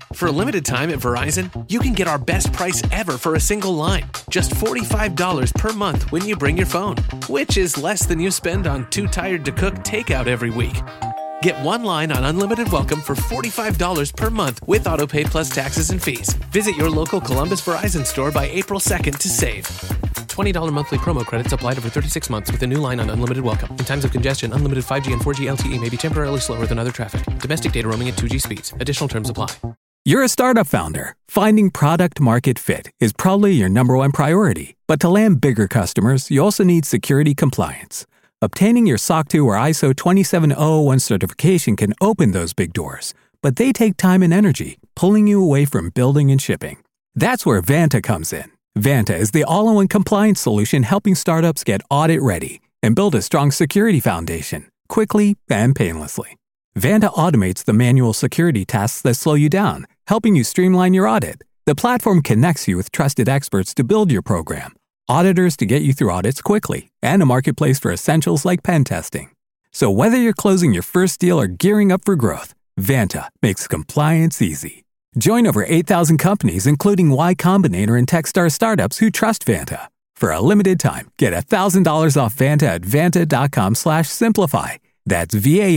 For a limited time at Verizon, you can get our best price ever for a single line. Just $45 per month when you bring your phone, which is less than you spend on Too Tired to Cook takeout every week. Get one line on Unlimited Welcome for $45 per month with AutoPay plus taxes and fees. Visit your local Columbus Verizon store by April 2nd to save. $20 monthly promo credits applied over 36 months with a new line on Unlimited Welcome. In times of congestion, unlimited 5G and 4G LTE may be temporarily slower than other traffic. Domestic data roaming at 2G speeds. Additional terms apply. You're a startup founder. Finding product market fit is probably your number one priority. But to land bigger customers, you also need security compliance. Obtaining your SOC 2 or ISO 27001 certification can open those big doors, but they take time and energy, pulling you away from building and shipping. That's where Vanta comes in. Vanta is the all-in-one compliance solution helping startups get audit-ready and build a strong security foundation, quickly and painlessly. Vanta automates the manual security tasks that slow you down, helping you streamline your audit. The platform connects you with trusted experts to build your program, auditors to get you through audits quickly, and a marketplace for essentials like pen testing. So whether you're closing your first deal or gearing up for growth, Vanta makes compliance easy. Join over 8,000 companies, including Y Combinator and Techstar startups who trust Vanta. For a limited time, get $1,000 off Vanta at vanta.com/simplify. That's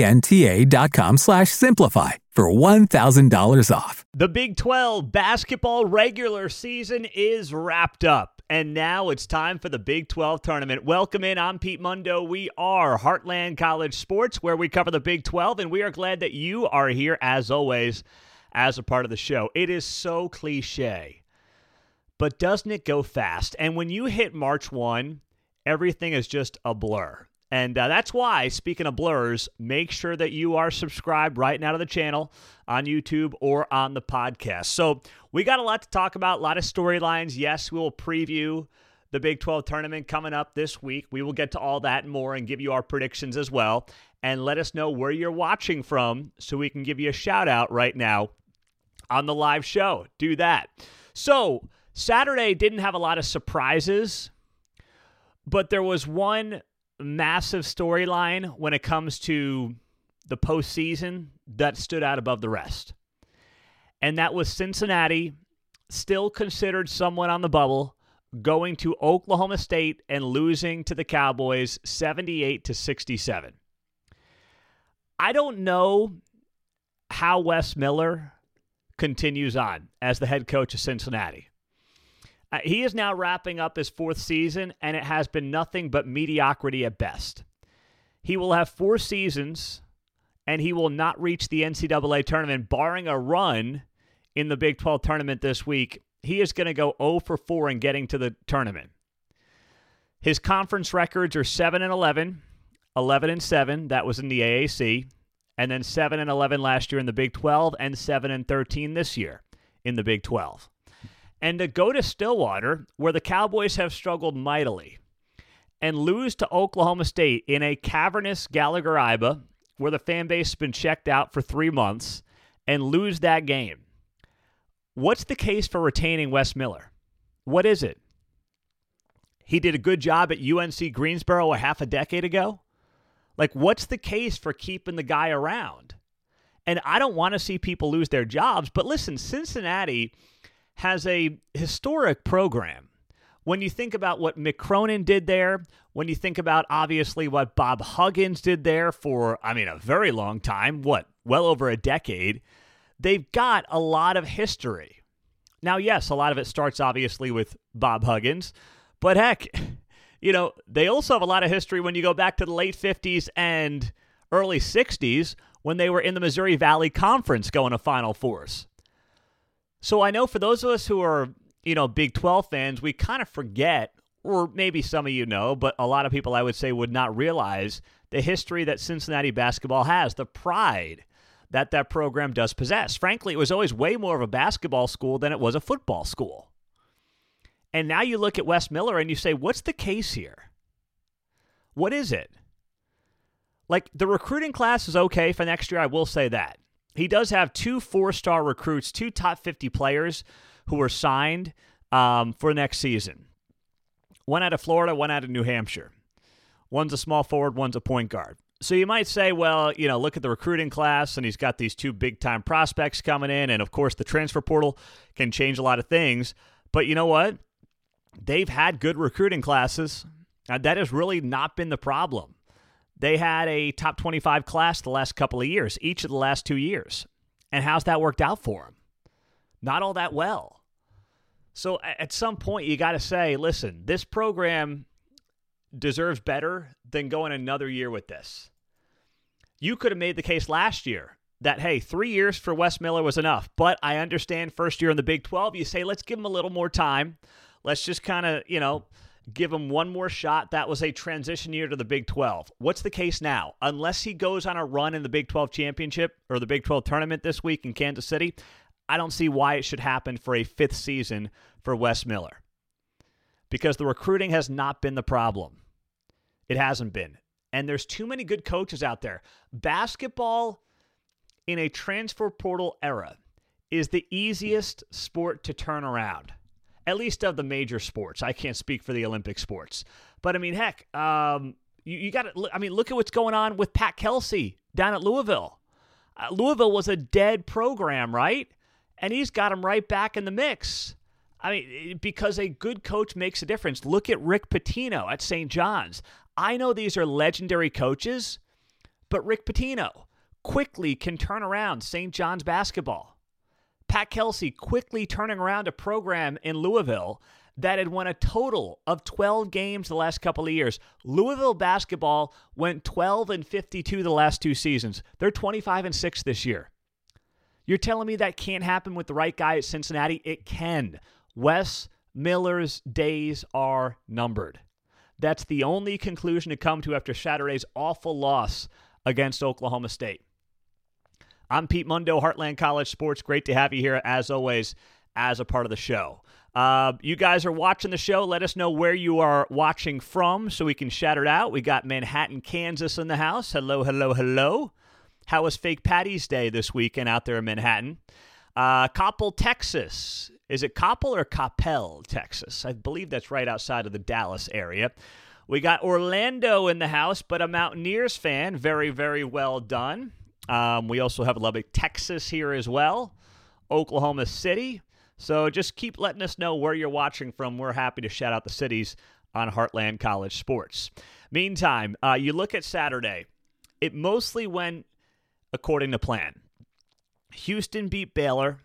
VANTA.com/simplify for $1,000 off. The Big 12 basketball regular season is wrapped up, and now it's time for the Big 12 tournament. Welcome in. I'm Pete Mundo. We are Heartland College Sports, where we cover the Big 12, and we are glad that you are here, as always, as a part of the show. It is so cliche, but doesn't it go fast? And when you hit March 1, everything is just a blur. And that's why, speaking of blurs, make sure that you are subscribed right now to the channel on YouTube or on the podcast. So we got a lot to talk about, a lot of storylines. Yes, we will preview the Big 12 tournament coming up this week. We will get to all that and more and give you our predictions as well. And let us know where you're watching from so we can give you a shout out right now on the live show. Do that. So Saturday didn't have a lot of surprises, but there was one massive storyline when it comes to the postseason that stood out above the rest. And that was Cincinnati, still considered someone on the bubble, going to Oklahoma State and losing to the Cowboys 78-67. I don't know how Wes Miller continues on as the head coach of Cincinnati. He is now wrapping up his fourth season, and it has been nothing but mediocrity at best. He will have 4 seasons, and he will not reach the NCAA tournament, barring a run in the Big 12 tournament this week. He is going to go 0-4 in getting to the tournament. His conference records are 7-11, 11-7, that was in the AAC, and then 7-11 last year in the Big 12, and 7-13 this year in the Big 12. And to go to Stillwater, where the Cowboys have struggled mightily, and lose to Oklahoma State in a cavernous Gallagher-Iba, where the fan base has been checked out for 3 months, and lose that game. What's the case for retaining Wes Miller? What is it? He did a good job at UNC Greensboro a half a decade ago? Like, what's the case for keeping the guy around? And I don't want to see people lose their jobs, but listen, Cincinnati has a historic program. When you think about what Mick Cronin did there, when you think about, obviously, what Bob Huggins did there for, a very long time, well over a decade, they've got a lot of history. Now, yes, a lot of it starts, obviously, with Bob Huggins, but heck, they also have a lot of history when you go back to the late 50s and early 60s when they were in the Missouri Valley Conference going to Final Fours. So I know for those of us who are, Big 12 fans, we kind of forget, or maybe some of you know, but a lot of people I would say would not realize the history that Cincinnati basketball has, the pride that program does possess. Frankly, it was always way more of a basketball school than it was a football school. And now you look at Wes Miller and you say, what's the case here? What is it? Like, the recruiting class is okay for next year, I will say that. He does have 2 4-star recruits, 2 top 50 players who were signed for next season. One out of Florida, one out of New Hampshire. One's a small forward, one's a point guard. So you might say, well, look at the recruiting class, and he's got these 2 big-time prospects coming in, and, of course, the transfer portal can change a lot of things. But you know what? They've had good recruiting classes. That has really not been the problem. They had a top 25 class the last couple of years, each of the last 2 years. And how's that worked out for them? Not all that well. So at some point, you got to say, listen, this program deserves better than going another year with this. You could have made the case last year that, hey, 3 years for Wes Miller was enough. But I understand first year in the Big 12, you say, let's give him a little more time. Let's just kind of, give him one more shot. That was a transition year to the Big 12. What's the case now? Unless he goes on a run in the Big 12 championship or the Big 12 tournament this week in Kansas City, I don't see why it should happen for a 5th season for Wes Miller. Because the recruiting has not been the problem. It hasn't been. And there's too many good coaches out there. Basketball in a transfer portal era is the easiest sport to turn around. At least of the major sports. I can't speak for the Olympic sports. But, heck, you got to look at what's going on with Pat Kelsey down at Louisville. Louisville was a dead program, right? And he's got him right back in the mix. Because a good coach makes a difference. Look at Rick Pitino at St. John's. I know these are legendary coaches, but Rick Pitino quickly can turn around St. John's basketball. Pat Kelsey quickly turning around a program in Louisville that had won a total of 12 games the last couple of years. Louisville basketball went 12-52 the last 2 seasons. They're 25-6 this year. You're telling me that can't happen with the right guy at Cincinnati? It can. Wes Miller's days are numbered. That's the only conclusion to come to after Saturday's awful loss against Oklahoma State. I'm Pete Mundo, Heartland College Sports. Great to have you here, as always, as a part of the show. You guys are watching the show. Let us know where you are watching from so we can shout it out. We got Manhattan, Kansas in the house. Hello, hello, hello. How was Fake Patty's Day this weekend out there in Manhattan? Coppell, Texas. Is it Coppell or Coppell, Texas? I believe that's right outside of the Dallas area. We got Orlando in the house, but a Mountaineers fan. Very, very well done. We also have Lubbock, Texas here as well. Oklahoma City. So just keep letting us know where you're watching from. We're happy to shout out the cities on Heartland College Sports. Meantime, you look at Saturday. It mostly went according to plan. Houston beat Baylor.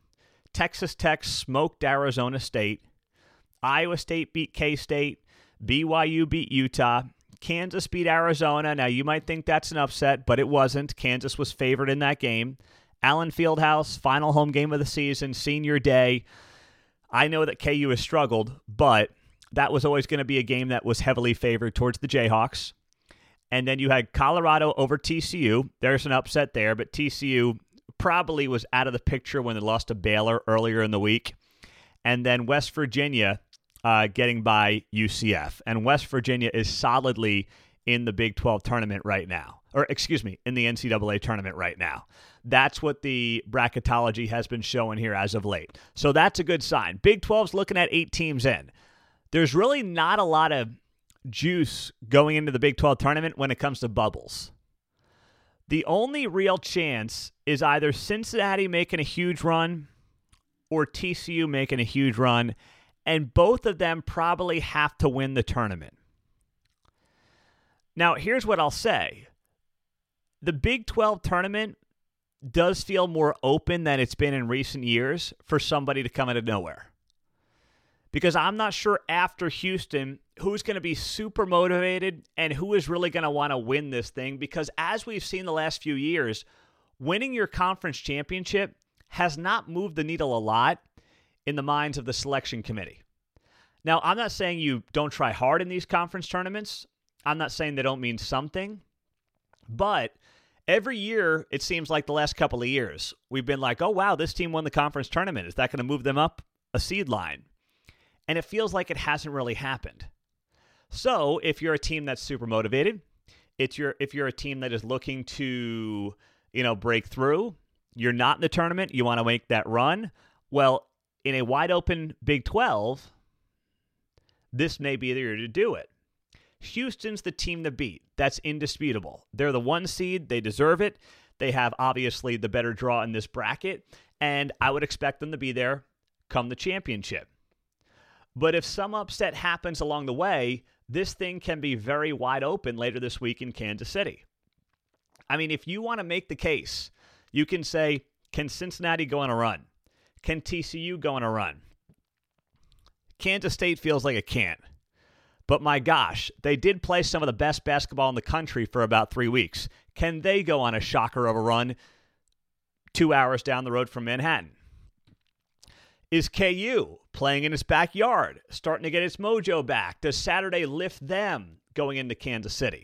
Texas Tech smoked Arizona State. Iowa State beat K-State. BYU beat Utah. Kansas beat Arizona. Now, you might think that's an upset, but it wasn't. Kansas was favored in that game. Allen Fieldhouse, final home game of the season, senior day. I know that KU has struggled, but that was always going to be a game that was heavily favored towards the Jayhawks. And then you had Colorado over TCU. There's an upset there, but TCU probably was out of the picture when they lost to Baylor earlier in the week. And then West Virginia getting by UCF. And West Virginia is solidly in the Big 12 tournament right now. Or, excuse me, in the NCAA tournament right now. That's what the bracketology has been showing here as of late. So that's a good sign. Big 12's looking at 8 teams in. There's really not a lot of juice going into the Big 12 tournament when it comes to bubbles. The only real chance is either Cincinnati making a huge run or TCU making a huge run, and both of them probably have to win the tournament. Now, here's what I'll say. The Big 12 tournament does feel more open than it's been in recent years for somebody to come out of nowhere. Because I'm not sure after Houston who's going to be super motivated and who is really going to want to win this thing. Because as we've seen the last few years, winning your conference championship has not moved the needle a lot in the minds of the selection committee. Now, I'm not saying you don't try hard in these conference tournaments. I'm not saying they don't mean something. But every year, it seems like the last couple of years, we've been like, oh, wow, this team won the conference tournament. Is that going to move them up a seed line? And it feels like it hasn't really happened. So if you're a team that's super motivated, if you're a team that is looking to, break through, you're not in the tournament, you want to make that run, well, in a wide open Big 12, this may be the year to do it. Houston's the team to beat. That's indisputable. They're the 1 seed. They deserve it. They have, obviously, the better draw in this bracket, and I would expect them to be there come the championship. But if some upset happens along the way, this thing can be very wide open later this week in Kansas City. I mean, if you want to make the case, you can say, can Cincinnati go on a run? Can TCU go on a run? Kansas State feels like it can't. But my gosh, they did play some of the best basketball in the country for about 3 weeks. Can they go on a shocker of a run 2 hours down the road from Manhattan? Is KU playing in its backyard, starting to get its mojo back? Does Saturday lift them going into Kansas City?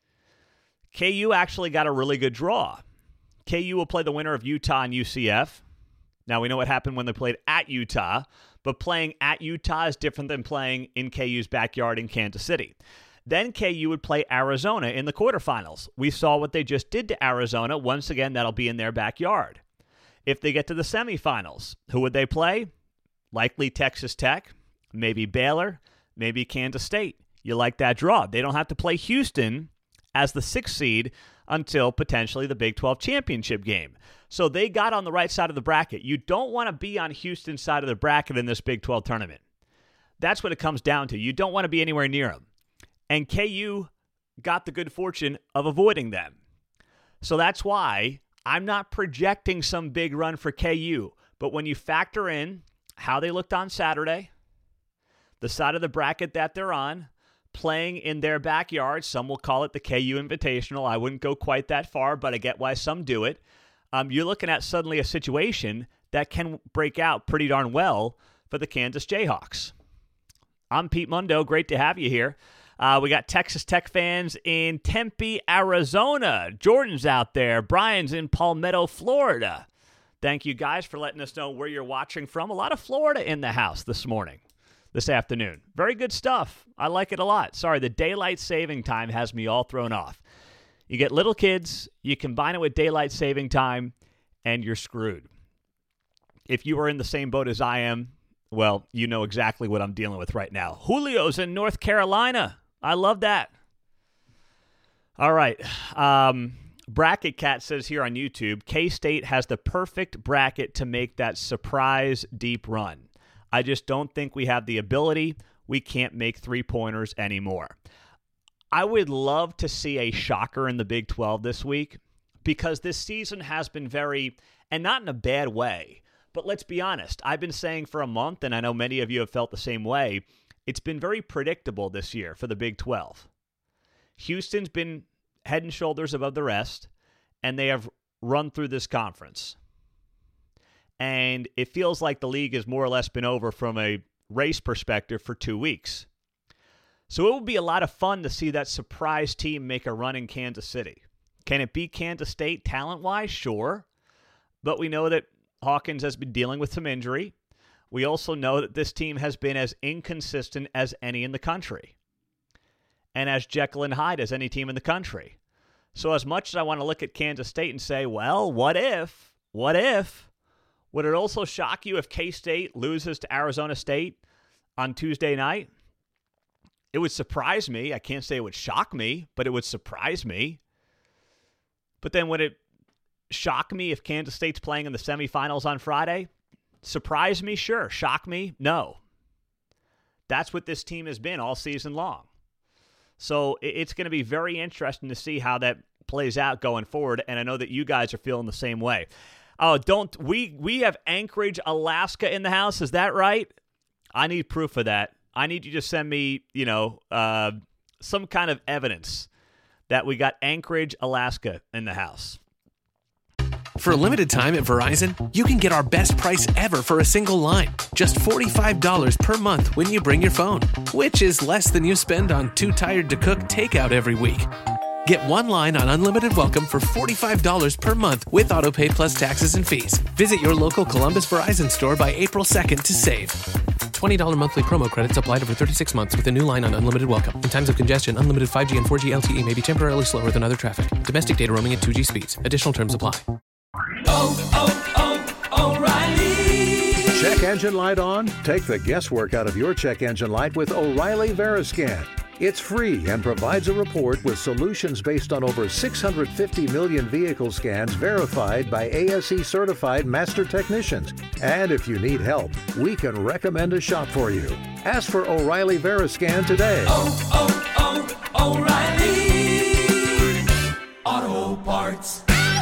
KU actually got a really good draw. KU will play the winner of Utah and UCF. Now, we know what happened when they played at Utah, but playing at Utah is different than playing in KU's backyard in Kansas City. Then KU would play Arizona in the quarterfinals. We saw what they just did to Arizona. Once again, that'll be in their backyard. If they get to the semifinals, who would they play? Likely Texas Tech, maybe Baylor, maybe Kansas State. You like that draw. They don't have to play Houston as the 6th seed until potentially the Big 12 championship game. So they got on the right side of the bracket. You don't want to be on Houston's side of the bracket in this Big 12 tournament. That's what it comes down to. You don't want to be anywhere near them. And KU got the good fortune of avoiding them. So that's why I'm not projecting some big run for KU. But when you factor in how they looked on Saturday, the side of the bracket that they're on, playing in their backyard, some will call it the KU Invitational. I wouldn't go quite that far, but I get why some do it. You're looking at suddenly a situation that can break out pretty darn well for the Kansas Jayhawks. I'm Pete Mundo. Great to have you here. We got Texas Tech fans in Tempe, Arizona. Jordan's out there. Brian's in Palmetto, Florida. Thank you guys for letting us know where you're watching from. A lot of Florida in the house this afternoon. Very good stuff. I like it a lot. Sorry, the daylight saving time has me all thrown off. You get little kids, you combine it with daylight saving time, and you're screwed. If you are in the same boat as I am, well, you know exactly what I'm dealing with right now. Julio's in North Carolina. I love that. All right. Bracket Cat says here on YouTube, K-State has the perfect bracket to make that surprise deep run. I just don't think we have the ability. We can't make three-pointers anymore. I would love to see a shocker in the Big 12 this week because this season has been very, and not in a bad way, but let's be honest. I've been saying for a month, and I know many of you have felt the same way, it's been very predictable this year for the Big 12. Houston's been head and shoulders above the rest, and they have run through this conference. And it feels like the league has more or less been over from a race perspective for 2 weeks. So it will be a lot of fun to see that surprise team make a run in Kansas City. Can it beat Kansas State talent-wise? Sure. But we know that Hawkins has been dealing with some injury. We also know that this team has been as inconsistent as any in the country. And as Jekyll and Hyde as any team in the country. So as much as I want to look at Kansas State and say, well, what if? Would it also shock you if K-State loses to Arizona State on Tuesday night? It would surprise me. I can't say it would shock me, but it would surprise me. But then would it shock me if Kansas State's playing in the semifinals on Friday? Surprise me? Sure. Shock me? No. That's what this team has been all season long. So it's going to be very interesting to see how that plays out going forward, and I know that you guys are feeling the same way. Oh, we have Anchorage, Alaska in the house. Is that right? I need proof of that. I need you to send me, some kind of evidence that we got Anchorage, Alaska in the house. For a limited time at Verizon, you can get our best price ever for a single line. Just $45 per month when you bring your phone, which is less than you spend on Too Tired to Cook takeout every week. Get one line on Unlimited Welcome for $45 per month with AutoPay plus taxes and fees. Visit your local Columbus Verizon store by April 2nd to save. $20 monthly promo credits applied over 36 months with a new line on Unlimited Welcome. In times of congestion, unlimited 5G and 4G LTE may be temporarily slower than other traffic. Domestic data roaming at 2G speeds. Additional terms apply. O'Reilly. Check engine light on? Take the guesswork out of your check engine light with O'Reilly Veriscan. It's free and provides a report with solutions based on over 650 million vehicle scans verified by ASE certified master technicians. And if you need help, we can recommend a shop for you. Ask for O'Reilly Veriscan today. O'Reilly Auto Parts.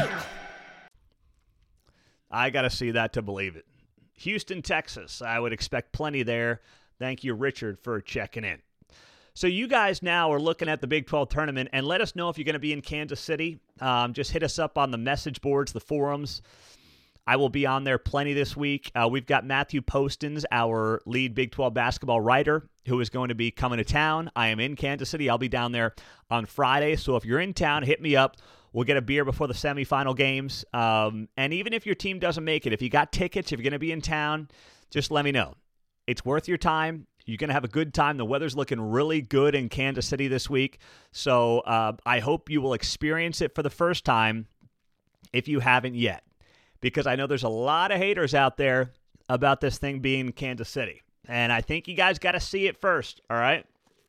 I got to see that to believe it. Houston, Texas. I would expect plenty there. Thank you, Richard, for checking in. So you guys now are looking at the Big 12 tournament, and let us know if you're going to be in Kansas City. Just hit us up on the message boards, the forums. I will be on there plenty this week. We've got Matthew Postins, our lead Big 12 basketball writer, who is going to be coming to town. I am in Kansas City. I'll be down there on Friday. So if you're in town, hit me up. We'll get a beer before the semifinal games. And even if your team doesn't make it, if you got tickets, if you're going to be in town, just let me know. It's worth your time. You're going to have a good time. The weather's looking really good in Kansas City this week. So I hope you will experience it for the first time if you haven't yet. Because I know there's a lot of haters out there about this thing being Kansas City. And I think you guys got to see it first, all right?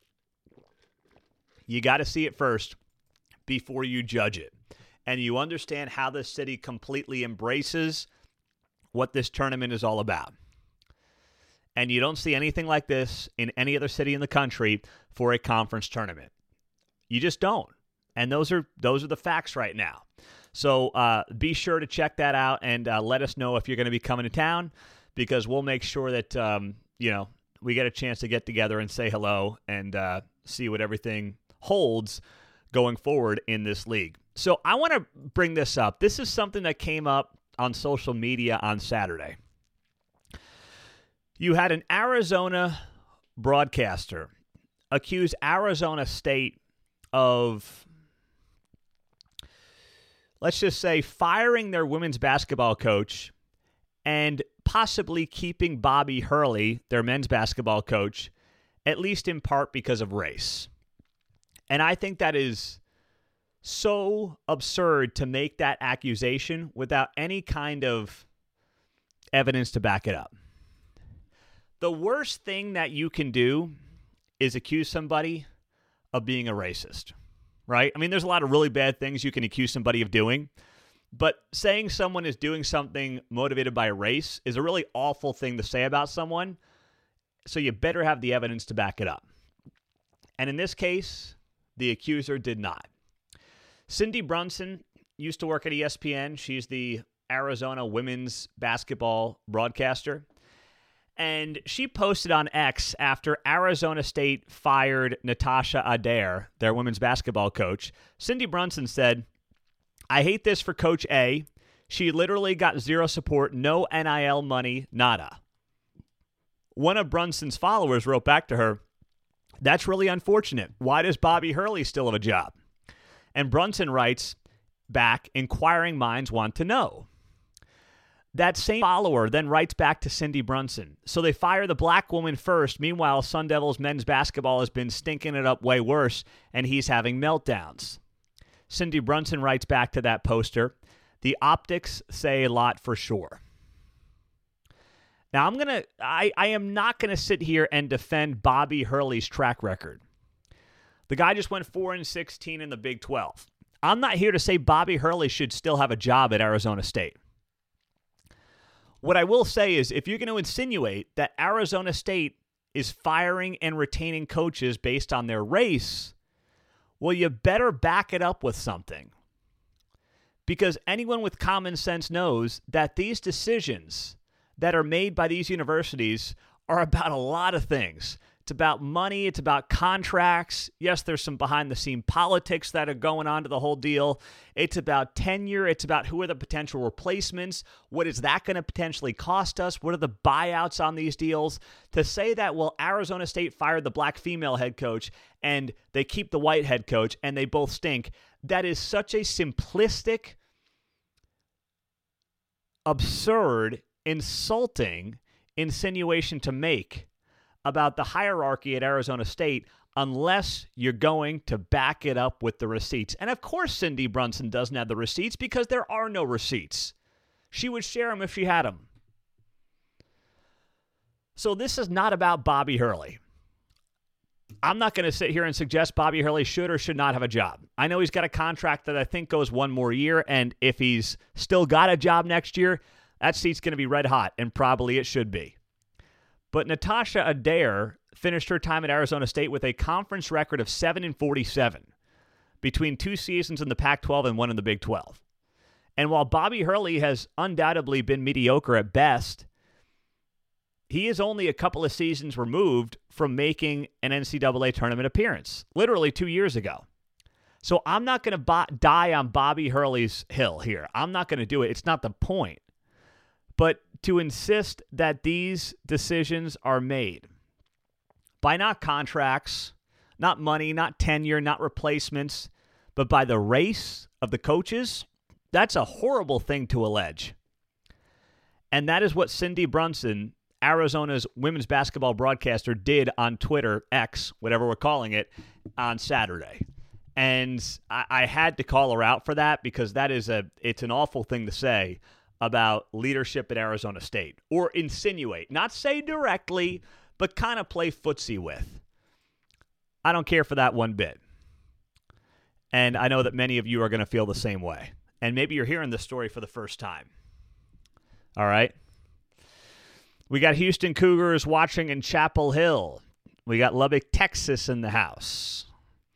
You got to see it first before you judge it. And you understand how this city completely embraces what this tournament is all about. And you don't see anything like this in any other city in the country for a conference tournament. You just don't. And those are the facts right now. So be sure to check that out and let us know if you're going to be coming to town, because we'll make sure that we get a chance to get together and say hello and see what everything holds going forward in this league. So I want to bring this up. This is something that came up on social media on Saturday. You had an Arizona broadcaster accuse Arizona State of, let's just say, firing their women's basketball coach and possibly keeping Bobby Hurley, their men's basketball coach, at least in part because of race. And I think that is so absurd to make that accusation without any kind of evidence to back it up. The worst thing that you can do is accuse somebody of being a racist, right? I mean, there's a lot of really bad things you can accuse somebody of doing, but saying someone is doing something motivated by race is a really awful thing to say about someone, so you better have the evidence to back it up. And in this case, the accuser did not. Cindy Brunson used to work at ESPN. She's the Arizona women's basketball broadcaster. And she posted on X after Arizona State fired Natasha Adair, their women's basketball coach. Cindy Brunson said, "I hate this for Coach A. She literally got zero support, no NIL money, nada." One of Brunson's followers wrote back to her, "That's really unfortunate. Why does Bobby Hurley still have a job?" And Brunson writes back, "Inquiring minds want to know." That same follower then writes back to Cindy Brunson. "So they fire the black woman first. Meanwhile, Sun Devils men's basketball has been stinking it up way worse, and he's having meltdowns." Cindy Brunson writes back to that poster, "The optics say a lot for sure." Now, I am not going to sit here and defend Bobby Hurley's track record. The guy just went 4-16 in the Big 12. I'm not here to say Bobby Hurley should still have a job at Arizona State. What I will say is, if you're going to insinuate that Arizona State is firing and retaining coaches based on their race, well, you better back it up with something. Because anyone with common sense knows that these decisions that are made by these universities are about a lot of things. It's about money. It's about contracts. Yes, there's some behind-the-scene politics that are going on to the whole deal. It's about tenure. It's about who are the potential replacements. What is that going to potentially cost us? What are the buyouts on these deals? To say that, well, Arizona State fired the black female head coach and they keep the white head coach and they both stink, that is such a simplistic, absurd, insulting insinuation to make about the hierarchy at Arizona State unless you're going to back it up with the receipts. And of course Cindy Brunson doesn't have the receipts because there are no receipts. She would share them if she had them. So this is not about Bobby Hurley. I'm not going to sit here and suggest Bobby Hurley should or should not have a job. I know he's got a contract that I think goes one more year, and if he's still got a job next year, that seat's going to be red hot, and probably it should be. But Natasha Adair finished her time at Arizona State with a conference record of 7-47 between 2 seasons in the Pac-12 and one in the Big 12. And while Bobby Hurley has undoubtedly been mediocre at best, he is only a couple of seasons removed from making an NCAA tournament appearance, literally 2 years ago. So I'm not going to die on Bobby Hurley's hill here. I'm not going to do it. It's not the point. But to insist that these decisions are made by not contracts, not money, not tenure, not replacements, but by the race of the coaches, that's a horrible thing to allege. And that is what Cindy Brunson, Arizona's women's basketball broadcaster, did on Twitter, X, whatever we're calling it, on Saturday. And I had to call her out for that because it's an awful thing to say about leadership at Arizona State, or insinuate, not say directly, but kind of play footsie with. I don't care for that one bit. And I know that many of you are going to feel the same way. And maybe you're hearing this story for the first time. All right. We got Houston Cougars watching in Chapel Hill. We got Lubbock, Texas in the house.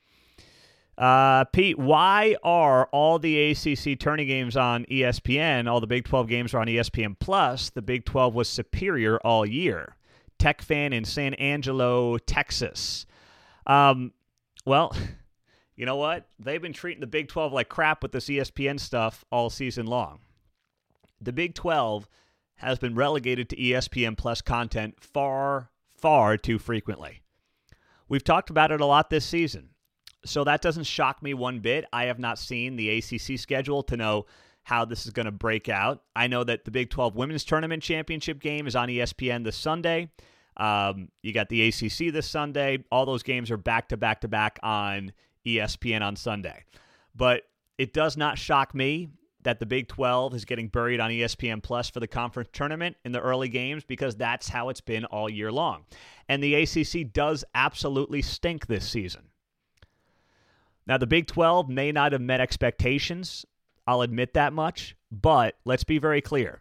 Pete, why are all the ACC tourney games on ESPN? All the Big 12 games are on ESPN Plus. The Big 12 was superior all year. Tech fan in San Angelo, Texas. Well, you know what? They've been treating the Big 12 like crap with this ESPN stuff all season long. The Big 12 has been relegated to ESPN Plus content far, far too frequently. We've talked about it a lot this season. So that doesn't shock me one bit. I have not seen the ACC schedule to know how this is going to break out. I know that the Big 12 Women's Tournament Championship game is on ESPN this Sunday. You got the ACC this Sunday. All those games are back-to-back-to-back on ESPN on Sunday. But it does not shock me that the Big 12 is getting buried on ESPN Plus for the conference tournament in the early games, because that's how it's been all year long. And the ACC does absolutely stink this season. Now, the Big 12 may not have met expectations. I'll admit that much. But let's be very clear.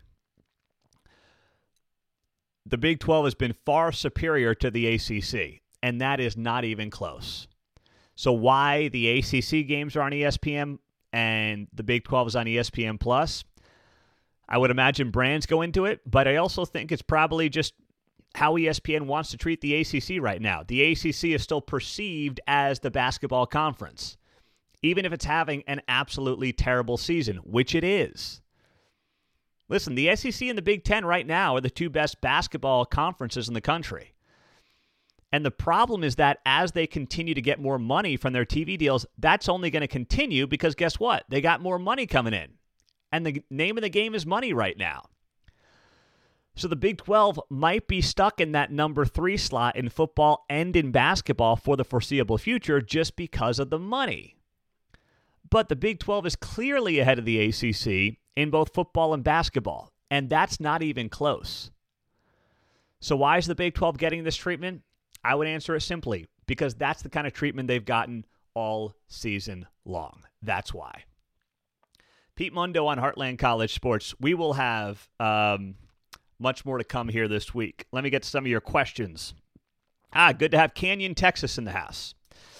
The Big 12 has been far superior to the ACC, and that is not even close. So why the ACC games are on ESPN and the Big 12 is on ESPN Plus, I would imagine brands go into it, but I also think it's probably just how ESPN wants to treat the ACC right now. The ACC is still perceived as the basketball conference, even if it's having an absolutely terrible season, which it is. Listen, the SEC and the Big Ten right now are the two best basketball conferences in the country. And the problem is that as they continue to get more money from their TV deals, that's only going to continue because guess what? They got more money coming in. And the name of the game is money right now. So the Big 12 might be stuck in that number 3 slot in football and in basketball for the foreseeable future just because of the money. But the Big 12 is clearly ahead of the ACC in both football and basketball, and that's not even close. So why is the Big 12 getting this treatment? I would answer it simply, because that's the kind of treatment they've gotten all season long. That's why. Pete Mundo on Heartland College Sports. We will have much more to come here this week. Let me get to some of your questions. Good to have Canyon, Texas in the house.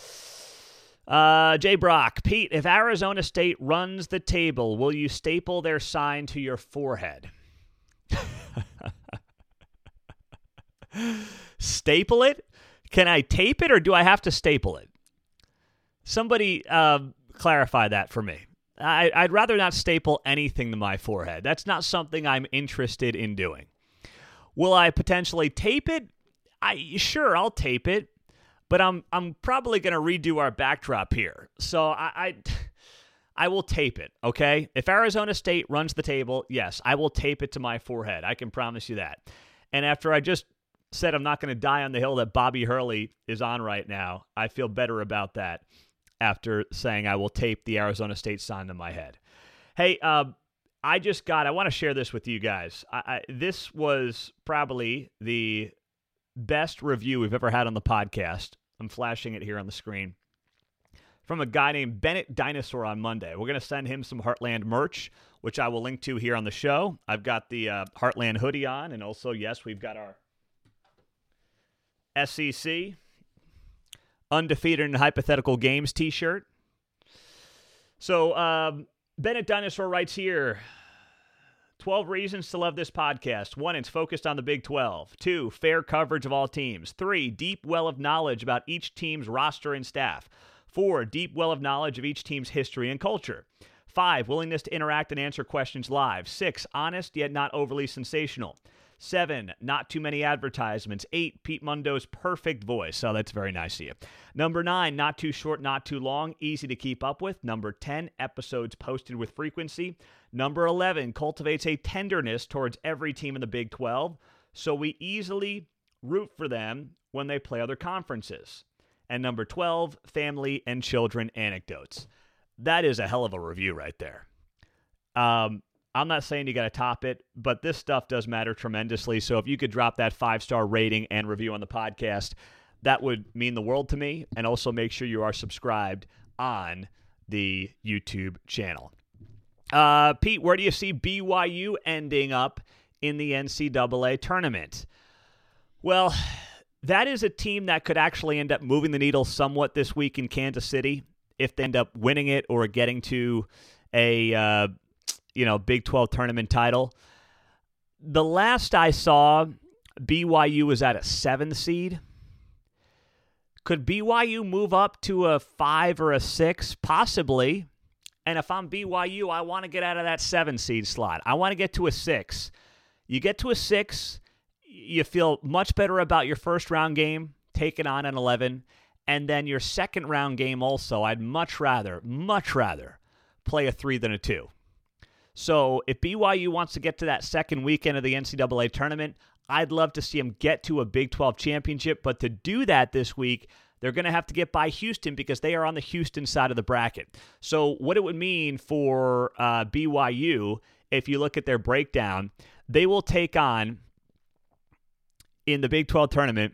Jay Brock, Pete, if Arizona State runs the table, will you staple their sign to your forehead? Staple it? Can I tape it or do I have to staple it? Somebody clarify that for me. I'd rather not staple anything to my forehead. That's not something I'm interested in doing. Will I potentially tape it? Sure, I'll tape it. But I'm probably going to redo our backdrop here. So I will tape it, okay? If Arizona State runs the table, yes, I will tape it to my forehead. I can promise you that. And after I just said I'm not going to die on the hill that Bobby Hurley is on right now, I feel better about that after saying I will tape the Arizona State sign to my head. Hey, I want to share this with you guys. This was probably the best review we've ever had on the podcast I'm flashing it here on the screen. From a guy named Bennett Dinosaur on Monday. We're going to send him some Heartland merch, which I will link to here on the show. I've got the Heartland hoodie on, and also, yes, we've got our SEC Undefeated in Hypothetical Games t-shirt. So Bennett Dinosaur writes here, 12 reasons to love this podcast. 1, it's focused on the Big 12. 2, fair coverage of all teams. 3, deep well of knowledge about each team's roster and staff. 4, deep well of knowledge of each team's history and culture. 5, willingness to interact and answer questions live. 6, honest yet not overly sensational. 7, not too many advertisements. 8, Pete Mundo's perfect voice. Oh, that's very nice of you. Number 9, not too short, not too long, easy to keep up with. Number 10, episodes posted with frequency. Number 11, cultivates a tenderness towards every team in the Big 12, so we easily root for them when they play other conferences. And number 12, family and children anecdotes. That is a hell of a review right there. I'm not saying you got to top it, but this stuff does matter tremendously. So if you could drop that 5-star rating and review on the podcast, that would mean the world to me. And also make sure you are subscribed on the YouTube channel. Pete, where do you see BYU ending up in the NCAA tournament? Well, that is a team that could actually end up moving the needle somewhat this week in Kansas City if they end up winning it or getting to a Big 12 tournament title. The last I saw, BYU was at a 7 seed. Could BYU move up to a 5 or a 6? Possibly. And if I'm BYU, I want to get out of that 7 seed slot. I want to get to a 6. You get to a 6, you feel much better about your first round game, taking on an 11. And then your second round game also, I'd much rather play a 3 than a 2. So if BYU wants to get to that second weekend of the NCAA tournament, I'd love to see them get to a Big 12 championship. But to do that this week, they're going to have to get by Houston because they are on the Houston side of the bracket. So what it would mean for BYU, if you look at their breakdown, they will take on, in the Big 12 tournament,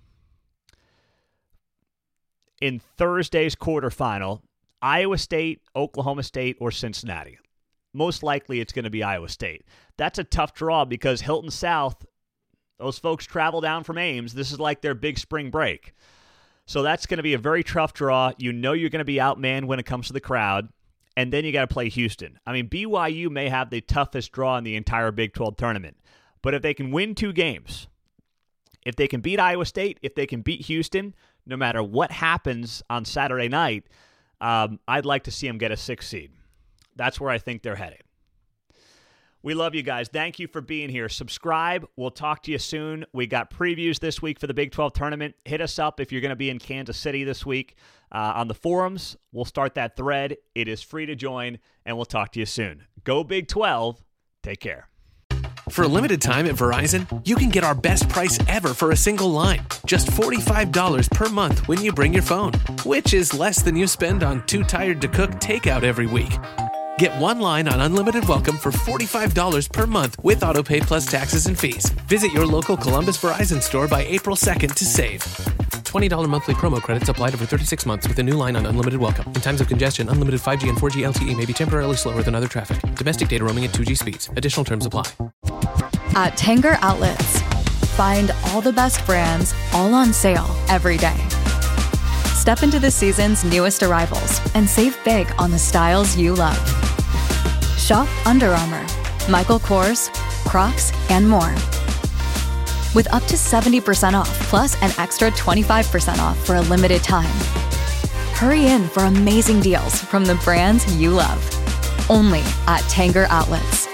in Thursday's quarterfinal, Iowa State, Oklahoma State, or Cincinnati. Most likely it's going to be Iowa State. That's a tough draw because Hilton South, those folks travel down from Ames. This is like their big spring break. So that's going to be a very tough draw. You know you're going to be outmanned when it comes to the crowd. And then you got to play Houston. I mean, BYU may have the toughest draw in the entire Big 12 tournament. But if they can win 2 games, if they can beat Iowa State, if they can beat Houston, no matter what happens on Saturday night, I'd like to see them get a 6 seed. That's where I think they're headed. We love you guys. Thank you for being here. Subscribe. We'll talk to you soon. We got previews this week for the Big 12 tournament. Hit us up if you're going to be in Kansas City this week on the forums. We'll start that thread. It is free to join, and we'll talk to you soon. Go Big 12. Take care. For a limited time at Verizon, you can get our best price ever for a single line. Just $45 per month when you bring your phone, which is less than you spend on Too Tired to Cook takeout every week. Get 1 line on Unlimited Welcome for $45 per month with AutoPay plus taxes and fees. Visit your local Columbus Verizon store by April 2nd to save. $20 monthly promo credits applied over 36 months with a new line on Unlimited Welcome. In times of congestion, unlimited 5G and 4G LTE may be temporarily slower than other traffic. Domestic data roaming at 2G speeds. Additional terms apply. At Tanger Outlets, find all the best brands all on sale every day. Step into the season's newest arrivals and save big on the styles you love. Shop Under Armour, Michael Kors, Crocs, and more. With up to 70% off, plus an extra 25% off for a limited time. Hurry in for amazing deals from the brands you love. Only at Tanger Outlets.